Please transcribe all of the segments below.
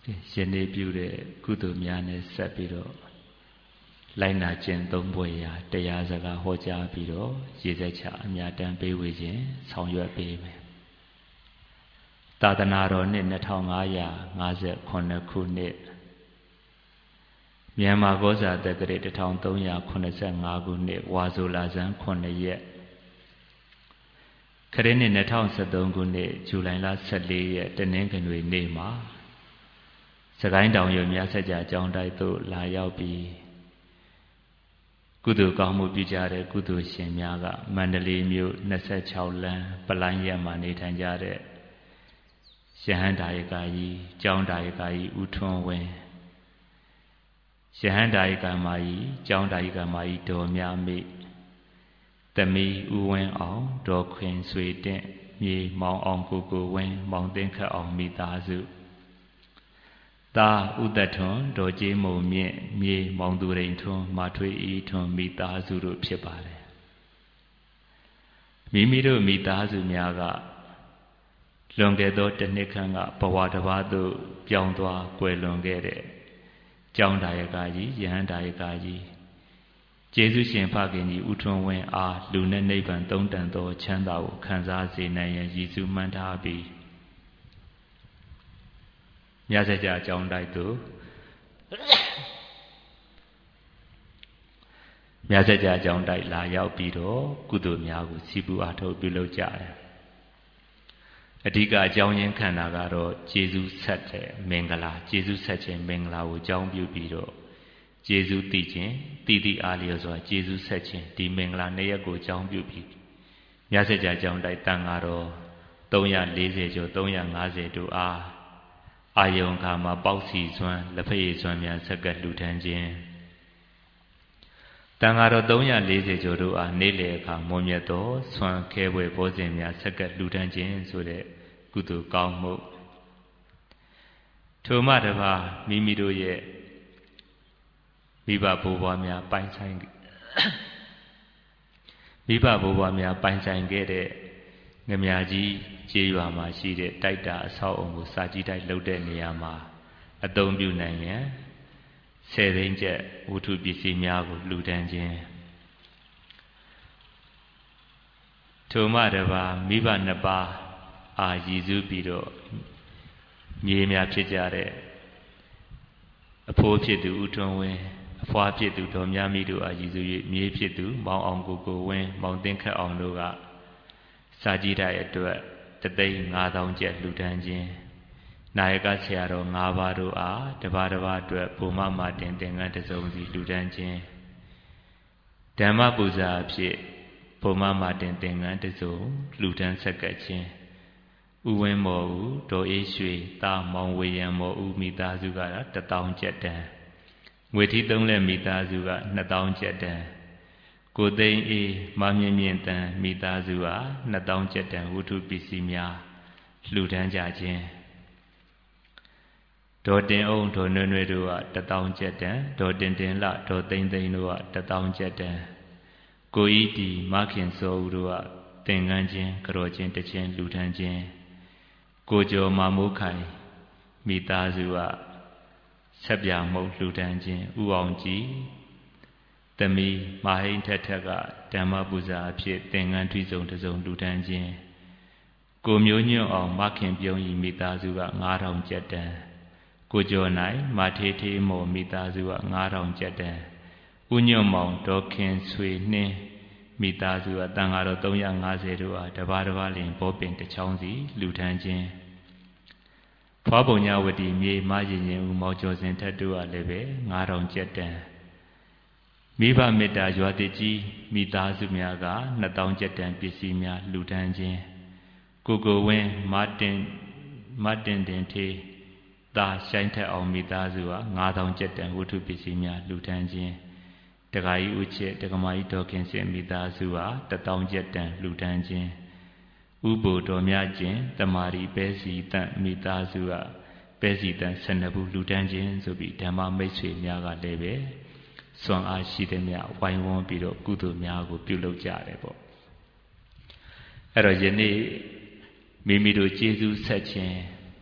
ယနေ့ပြုတဲ့ကုသိုလ်များနဲ့ဆက်ပြီးတော့လိုက်နာကျင့်သုံးပွဲရာတရားစကားဟောကြားပြီးတော့ရည်စက်ချအမြတ်တမ်းပေးဝေခြင်းဆောင်ရွက်ပေးမယ်သာသနာတော်နှစ်2558ခုနှစ်မြန်မာကောဇာတက္ကရာ1385ခုနှစ်ဝါဆိုလဆန်း9ရက်ခရစ်နှစ်2013ခုနှစ်ဇူလိုင်လ14ရက်တနင်္ဂနွေနေ့မှာစကိုင်းတောင်ရွာမြတ်ဆက်ကြာကျောင်းတိုက်သို့လာရောက်ပြီးကုသိုလ်ကောင်းမှုပြုကြတဲ့ကုသိုလ်ရှင်များကမန္တလေးမြို့26လမ်းပလိုင်းရက်မှာနေထိုင်ကြတဲ့ရဟန္တာယကကြီးကျောင်းတာယကကြီးဦးထွန်းဝင်းရဟန္တာယကမကြီးကျောင်းတာယကမကြီးဒေါ်မြမိသမီးဦးဝင်းအောင်ဒေါ်ခွင်ဆွေတင့်မြေမောင်အောင်ကိုဝင်းမောင်သိန်းခတ်အောင်မိသားစုသားဥဒ္ဒထွန်းဒေါ်ကျေးမုံမြင့်မြေမောင်သူရိန်ထွန်းမထွေးဤထွန်းမိသားစုတို့ဖြစ်ပါတယ်မိမိတို့မိသားစုများကလွန်ခဲ့သောတစ်နှစ်ခန့်ကဘဝတစ်ပါးသို့ပြောင်းသွားကွယ်လွန်ခဲ့တဲ့ကျောင်းတာယကကြီးယဟန္တာယကကြီးကျေးဇူးရှင်ဖခင်ကြီးဦးထွန်းဝင်းအားလူနဲ့နိဗ္ဗာန်သုံးတန်သောချမ်းသာကိုခံစားစေနိုင်ရန်ရည်စူးမှန်းထားပြီးမြတ်စကြာကျောင်းတိုက်သို့မြတ်စကြာကျောင်းတိုက်လာရောက်ပြီးတော့ကုသိုလ်များကိုစီပူအားထုတ်ပြုလုပ်ကြတယ်အဓိကအကြောင်းရင်းခန္ဓာကတော့ကျေးဇူးဆက်တဲ့မင်္ဂလာကျေးဇူးဆက်ခြင်းမင်္ဂလာကိုအကြောင်းပြုပြီးတော့ကျေးဇူးတည်ခြင်းတည်တည်အားလျော်စွာကျေးဇူးဆက်ခြင်းဒီမင်္ဂလာနှစ်ရက်ကိုအကြောင်းပြုပြီးမြတ်စကြာကျောင်းတိုက်တန်ဃာတော်340ကျော်350တို့အားအာယုံခါမှာပေါက်စီစွမ်းလက်ဖက်ရည်စွမ်းများဆက်ကလှူဒန်းခြင်းတန်ဃာတော်340ကျော်တို့အားနေ့လည်အခါမွန်မြတ်သောစွမ်းခဲပွဲဘောဇဉ်များဆက်ကလှူဒန်းခြင်းဆိုတဲ့ကုသိုလ်ကောင်းမှုထိုမှတပါမိမိတို့ရဲ့မိဘဘိုးဘွားများပိုင်ဆိုင်မိဘဘိုးဘွားများပိုင်ဆိုင်ခဲ့တဲ့ငမြကြီးကျေးရွာမှာရှိတဲ့တိုက်တာအဆောက်အုံကိုစာကြည့်တိုက်လုပ်တဲ့နေရာမှာအသုံးပြုနိုင်ရန်10သိန်းကျပ်ဝတ္ထုပစ္စည်းများကိုလှူဒန်းခြင်းထိုမှတပါမိဘနှစ်ပါးအာရည်စူးပြီးတော့မြေများဖြစ်ကြတဲ့အဖိုးဖြစ်သူဦးထွန်းဝင်းအဖွားဖြစ်သူဒေါ်မြမိတို့အာရည်စူး၍မြေဖြစ်သူမောင်အောင်ကိုဝင်းမောင်သိန်းခတ်အောင်တို့ကစာကြည့်တိုက်အတွက်3,500,000ကျပ်လှူဒန်းခြင်းနာယကဆရာတော်5ပါးတို့အားတပါးအတွက်ဘုမမာတင်သင်္ကန်းတစ်စုံစီလှူဒန်းခြင်းဓမ္မပူဇာအဖြစ်ဘုမမာတင်သင်္ကန်းတစ်စုံလှူဒန်းဆက်ကပ်ခြင်းဥဝင်းမော်ဦးဒေါ်အေးရွှေတာမောင်ဝေယံမော်ဦးမိသားစုက1,000ကျပ်တန်ငွေထီး3လက်မိသားစုက2,000ကျပ်တန်ကိုသိန်းအေးမမြင့်မြင့်တန်မိသားစုဟာ2,000ကျပ်တန်ဝတ္ထုပစ္စည်းများလှူဒန်းကြခြင်းဒေါ်တင်အောင်ဒေါ်နွဲ့နွဲ့တို့က1,000ကျပ်တန်ဒေါ်တင်တင်လဒေါ်သိန်းသိန်းတို့က1,000ကျပ်တန်ကိုဤတီမခင်စောဦးတို့ကသင်္ကန်းချင်းကြော်ချင်းတချင်းလှူဒန်းခြင်းကိုကျော်မမိုးခိုင်မိသားစုကဆက်ပြမုတ်လှူဒန်းခြင်းဥအောင်ကြည်သမီးမဟိန်ထက်ကဓမ္မပူဇာအဖြစ်သင်္ကန်းထွေးစုံတစ်စုံလှူဒန်းခြင်းကိုမျိုးညွန့်အောင်မခင်ပြုံးဤမိသားစုက9,000ကျပ်တန်ကိုကျော်နိုင်မထေးထေးမော်မိသားစုက9,000ကျပ်တန်ဥညွန့်မောင်ဒေါ်ခင်ဆွေနှင်းမိသားစုကတန်ဃာတော်350တို့အားတပါးလင်ဘောပင်တစ်ချောင်းစီလှူဒန်းခြင်းဖွားပုံညာဝတီမြေမရင်ရင်ဦးမောင်ကျော်စင်ထက်တို့အားလည်းပဲ9,000ကျပ်တန်မိဘမေတ္တာရွာတိကြီးမိသားစုများက2,000ကျပ်တန်ပစ္စည်းများလှူဒန်းခြင်းကိုဝင်းမတင်တင်ထေးသာရှိုင်းထက်အောင်မိသားစုက9,000ကျပ်တန်ဝတ္ထုပစ္စည်းများလှူဒန်းခြင်းတက္ကကြီးဦးချစ်တက္ကမကြီးဒေါ်ခင်စင်မိသားစုက1,000ကျပ်တန်လှူဒန်းခြင်းဥပိုလ်တော်မြကျင်တမာရီပဲစီတန့်မိသားစုကပဲစီတန့်12ဘူးလှူဒန်းခြင်းဆိုပြီးဓမ္မမိတ်ဆွေများကလည်းပဲစွမ်းအားရှိတဲ့များဝိုင်းဝန်းပြီးတော့ကုသိုလ်များကိုပြုလုပ်ကြတယ်ပေါ့အဲ့တော့ယနေ့မိမိတို့ကျေးဇူးဆက်ခြင်း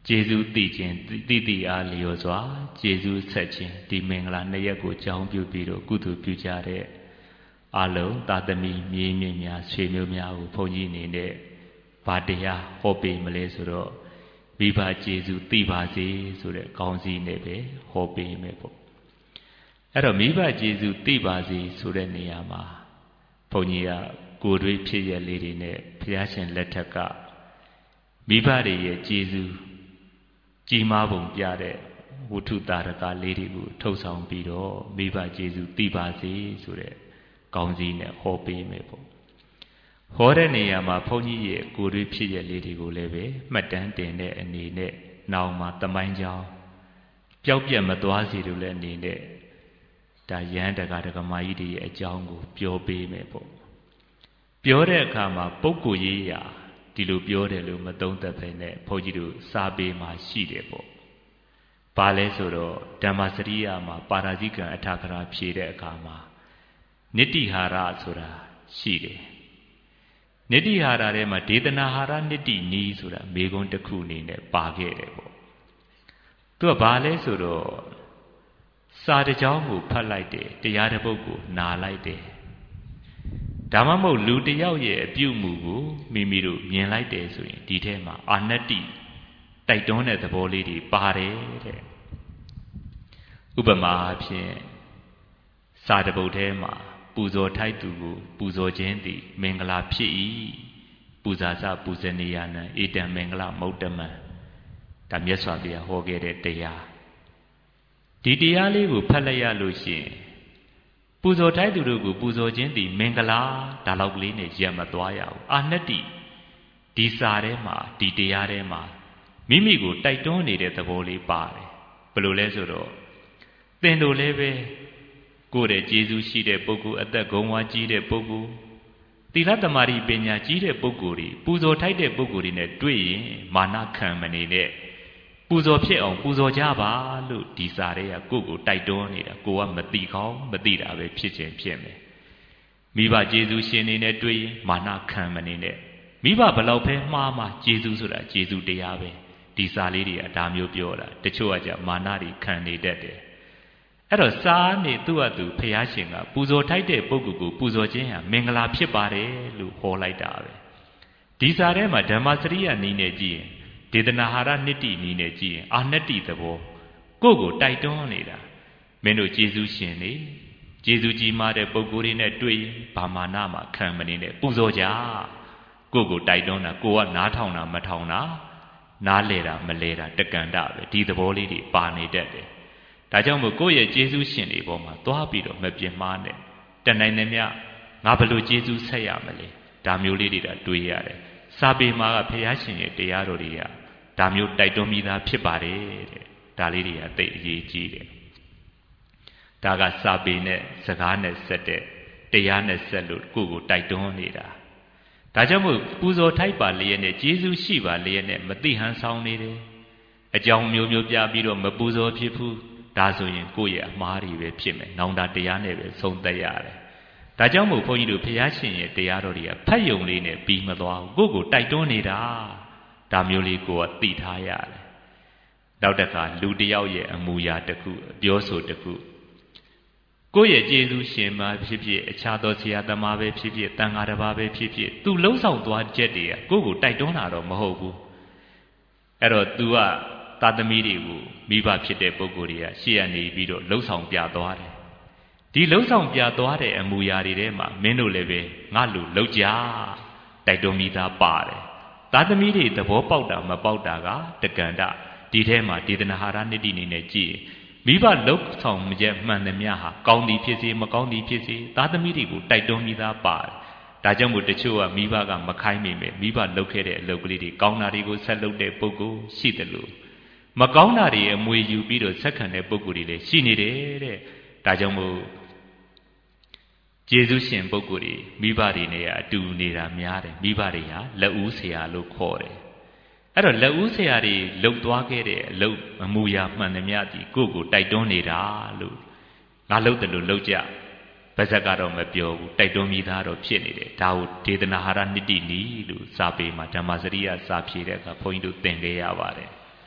ကျေးဇူးသိခြင်းတိအားလျော်စွာကျေးဇူးဆက်ခြင်းဒီမင်္ဂလာနှစ်ရက်ကိုကြောင်းပြုပြီးတော့ကုသိုလ်ပြုကြတဲ့အလုံးသာသမီမြေးမြင့်များဆွေမျိုးများကိုဘုန်းကြီးအနေနဲ့ဗာတရားဟောပေးမလဲဆိုတော့မိဘကျေးဇူးသိပါစေဆိုတဲ့ခေါင်းစည်းနဲ့ပဲဟောပေးမယ်ပေါ့အဲ့တော့မိဘကျေးဇူးသိပါစေဆိုတဲ့နေရာမှာဘုန်းကြီးကကိုယ်တွေဖြစ်ရလေးတွေနဲ့ဘုရားရှင်လက်ထက်ကမိဘတွေရဲ့ကျေးဇူးကြီးမားပုံပြတဲ့ဝတ္ထုတာရကလေးတွေကိုထုတ်ဆောင်ပြီးတော့မိဘကျေးဇူးသိပါစေဆိုတဲ့ကောင်းစီနဲ့ဟောပေးမယ်ပေါ့ဟောတဲ့နေရာမှာဘုန်းကြီးရဲ့ကိုယ်တွေဖြစ်ရလေးတွေကိုလည်းပဲမှတ်တမ်းတင်တဲ့အနေနဲ့နောက်မှာတမိုင်းကြောင်းပျောက်ပြတ်မသွားစေလို့လည်းအနေနဲ့ဒါရဟန်းတက္ကဒကမာကြီးတွေရဲ့အကြောင်းကိုပြောပေးမယ်ပေါ့ပြောတဲ့အခါမှာပုဂ္ဂိုလ်ရေးရာဒီလိုပြောတယ်လို့မသုံးသပ်ပဲနဲ့ဘုန်းကြီးတို့စာပေမှာရှိတယ်ပေါ့။ဘာလဲဆိုတော့ဓမ္မစရိယမှာပါရာဇိကံအထာခရာဖြေတဲ့အခါမှာနိတ္တိဟာရဆိုတာရှိတယ်။နိတ္တိဟာရထဲမှာဒေသနာဟာရနိတ္တိနီးဆိုတာမေခွန်းတစ်ခုအနေနဲ့ပါခဲ့တယ်ပေါ့။သူကဘာလဲဆိုတော့စာတစ်ကြောင်းကိုဖတ်လိုက်တယ်တရားတစ်ပုဒ်ကိုနာလိုက်တယ်ဒါမှမဟုတ်လူတစ်ယောက်ရဲ့အပြုမှုကိုမိမိတို့မြင်လိုက်တယ်ဆိုရင်ဒီထဲမှာအာနတ္တိတိုက်တွန်းတဲ့သဘောလေးတွေပါတယ်တဲ့ဥပမာအဖြစ်စာတစ်ပုဒ်ထဲမှာပူဇော်ထိုက်သူကိုပူဇော်ခြင်းသည်မင်္ဂလာဖြစ်၏ပူဇာစပူဇနေယနံဧတံမင်္ဂလမௌတ္တမံဒါမြတ်စွာဘုရားဟောခဲ့တဲ့တရားဒီတရားလေးကိုဖတ်လိုက်ရလို့ရှိရင်ပူဇော်ထိုက်သူတို့ကိုပူဇော်ခြင်းသည်မင်္ဂလာဒါလောက်ကလေးနဲ့ရက်မသွားရဘူးအာနတ္တိဒီစာထဲမှာဒီတရားထဲမှာမိမိကိုတိုက်တွန်းနေတဲ့သဘောလေးပါတယ်ဘယ်လိုလဲဆိုတော့သင်တို့လည်းပဲကိုယ်ရဲ့ကျေးဇူးရှိတဲ့ပုဂ္ဂိုလ်အသက်ဂုဏ်ဝါကြီးတဲ့ပုဂ္ဂိုလ်သီလသမารိပညာကြီးတဲ့ပုဂ္ဂိုလ်တွေပူဇော်ထိုက်တဲ့ပုဂ္ဂိုလ်တွေနဲ့တွေ့ရင်မာနခံမနေနဲ့ပူဇော်ဖြစ်အောင်ပူဇော်ကြပါလို့ဒီစာတွေကကိုယ့်ကိုတိုက်တွန်းနေတာကိုကမသိကောင်းမသိတာပဲဖြစ်ခြင်းဖြစ်မယ်မိဘကျေးဇူးရှင်နေနဲ့တွေ့ရင်မာနခံမနေနဲ့မိဘဘလောက်ပဲမှားမှကျေးဇူးဆိုတာကျေးဇူးတရားပဲဒီစာလေးတွေကဒါမျိုးပြောတာတချို့ကကြမာနတွေခံနေတတ်တယ်အဲ့တော့စာနေသူ့အတူဖျားရှင်ကပူဇော်ထိုက်တဲ့ပုဂ္ဂိုလ်ကိုပူဇော်ခြင်းဟာမင်္ဂလာဖြစ်ပါတယ်လို့ဟောလိုက်တာပဲဒီစာထဲမှာဓမ္မစရိယနည်းနဲ့ကြည့်ရင်ဒေသနာဟာရနိတ္တိနည်းနဲ့ကြည့်ရင်အာနတ္တိသဘောကိုယ့်ကိုတိုက်တွန်းနေတာမင်းတို့ကျေးဇူးရှင်နေကျေးဇူးကြီးမားတဲ့ပုဂ္ဂိုလ်တွေနဲ့တွေ့ရင်ဘာမာနမှခံမနေနဲ့ပူဇော်ကြကိုယ့်ကိုတိုက်တွန်းတာကိုကနားထောင်တာမထောင်တာနားလဲတာမလဲတာတက္ကန္တပဲဒီသဘောလေးတွေပါနေတတ်တယ်ဒါကြောင့်မို့ကိုယ့်ရဲ့ကျေးဇူးရှင်တွေပေါ်မှာသွားပြီးတော့မပြင်းမာနဲ့တန်နိုင်သမျှငါဘယ်လိုကျေးဇူးဆက်ရမလဲဒါမျိုးလေးတွေဒါတွေးရတယ်စာပေမှာကဘုရားရှင်ရဲ့တရားတော်တွေကဒါမျိုးတိုက်တွန်းမိသားဖြစ်ပါတယ်တဲ့ဒါလေးတွေကအသိအရေးကြီးတယ်ဒါကစာပေနဲ့စကားနဲ့ဆက်တဲ့တရားနဲ့ဆက်လို့ကိုယ့်ကိုတိုက်တွန်းနေတာဒါကြောင့်မို့ပူဇော်ထိုက်ပါလျက်နဲ့ကျေးဇူးရှိပါလျက်နဲ့မသိဟန်ဆောင်နေတယ်အကြောင်းမျိုးမျိုးပြပြီးတော့မပူဇော်ဖြစ်ဘူးဒါဆိုရင်ကိုယ့်ရဲ့အမှားတွေပဲဖြစ်မယ်နောင်တတရားနဲ့ပဲဆုံးသက်ရတယ်ဒါကြောင့်မို့ဘုန်းကြီးတို့ဘုရားရှင်ရဲ့တရားတော်တွေကဖတ်ယုံလေးနဲ့ပြီးမသွားဘူးကိုယ့်ကိုတိုက်တွန်းနေတာဒါမျိုးလေးကိုယ်ကသိထားရတယ်နောက်တစ်ခါလူတစ်ယောက်ရဲ့အမူအရာတစ်ခုအပြောဆိုတစ်ခုကိုယ့်ရဲ့ကျေးဇူးရှင်မှာဖြစ်ဖြစ်အခြားသောဆရာသမားပဲဖြစ်ဖြစ်တန်ဃာတစ်ပါးပဲဖြစ်ဖြစ်သူလှုပ်ဆောင်သွားချက်တွေကကိုယ့်ကိုတိုက်တွန်းတာတော့မဟုတ်ဘူးအဲ့တော့ तू ကသာသမီတွေကိုမိဘဖြစ်တဲ့ပုဂ္ဂိုလ်တွေကရှေ့ကနေပြီးတော့လှုပ်ဆောင်ပြသွားတယ်ဒီလှုပ်ဆောင်ပြသွားတဲ့အမူအရာတွေထဲမှာမင်းတို့လည်းပဲငါလူလှုပ်ကြတိုက်တွန်းမိသားပါတယ်သာသမီတွေသဘောပေါက်တာမပေါက်တာကတက္ကန္တဒီထဲမှာဒေသနာဟာရနိတ္တိနေနဲ့ကြည့်မိဘလှုပ်ဆောင်ချက်မှန်သမျှဟာကောင်းသည်ဖြစ်စေမကောင်းသည်ဖြစ်စေသာသမီတွေကိုတိုက်တွန်းမိသားပါတယ်ဒါကြောင့်မို့တချို့ကမိဘကမခိုင်းမိမယ်မိဘလှုပ်ခဲ့တဲ့အလုပ်ကလေးတွေကောင်းတာတွေကိုဆက်လုပ်တဲ့ပုဂ္ဂိုလ်ရှိတယ်လို့မကောင်းတာတွေအမွေယူပြီးတော့ဆက်ခံတဲ့ပုဂ္ဂိုလ်တွေလည်းရှိနေတယ်တဲ့ဒါကြောင့်မို့ကျေးဇူးရှင်ပုဂ္ဂိုလ်တွေမိဘတွေနဲ့အတူနေတာများတယ်မိဘတွေဟာလက်ဦးဆရာလို့ခေါ်တယ်အဲ့တော့လက်ဦးဆရာတွေလှုပ်သွားခဲ့တဲ့အလုပ်အမူအရာမှန်သမျှဒီကိုယ့်ကိုတိုက်တွန်းနေတာလို့ငါလှုပ်တယ်လို့လှုပ်ကြပါဇက်ကတော့မပြောဘူးတိုက်တွန်းမိသားတော့ဖြစ်နေတယ်ဒါကိုဒေသနာဟာရနိတ္တိနီလို့စာပေမှာဓမ္မစရိယစာဖြေတဲ့အခါဘုန်းကြီးတို့သင်ခဲ့ရပါတယ်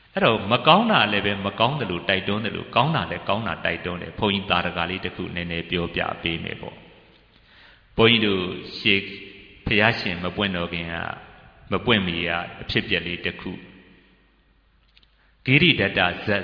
အဲ့တော့မကောင်းတာလည်းပဲမကောင်းတယ်လို့တိုက်တွန်းတယ်လို့ကောင်းတာလည်းကောင်းတာတိုက်တွန်းတယ်ဘုန်းကြီးတာရကလေးတစ်ခုနည်းနည်းပြောပြပေးမယ်ပေါ့ဘုန်းကြီးတို့ရှေးဖျားရှင်မပွင့်တော်ခင်ကမပွင့်မီကအဖြစ်ပြက်လေးတစ်ခုဂိရိဒတ္တဇတ်